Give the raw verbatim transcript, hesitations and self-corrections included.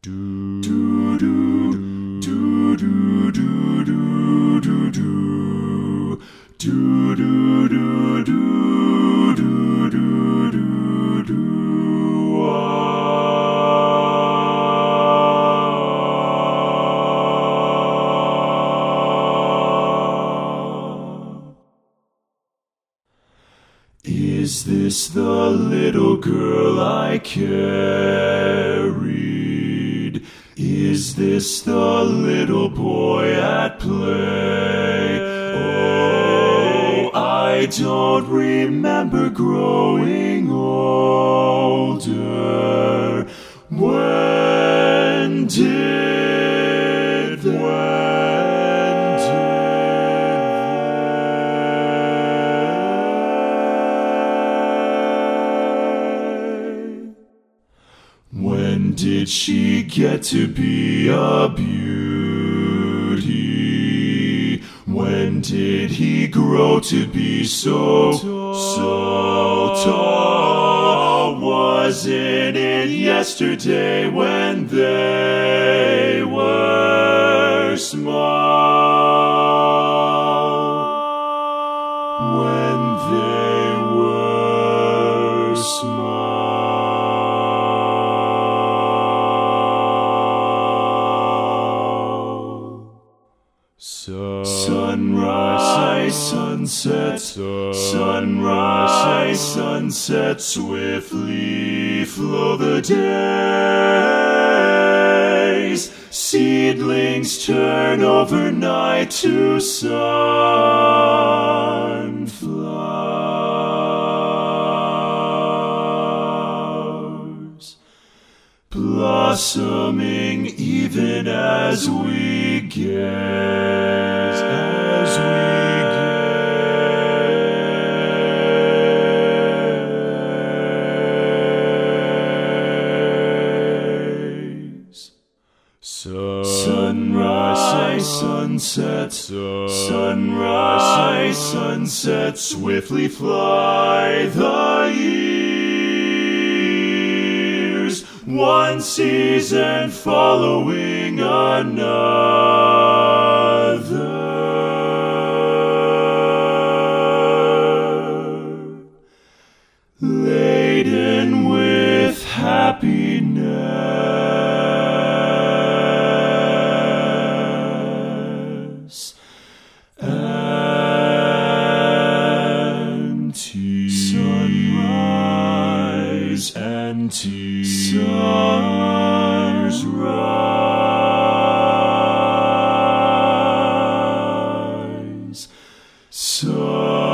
Do do do do do do do do do do do do do do do do do Is this the little girl I carried? Is this the little boy at play? Oh, I don't remember growing older. When did when did When did she get to be a beauty? When did he grow to be so, so tall? Wasn't it yesterday when they were small? When they were small. Sunrise, sunset, sunrise, sunset, swiftly flow the days. Seedlings turn overnight to sunflowers, blossoming even as we gaze, as we gaze. Sunrise, sunset, sunrise, sunset, swiftly fly the years, one season following another, laden with happiness and tears. Sunrise and tears. Sunrise rise. Sun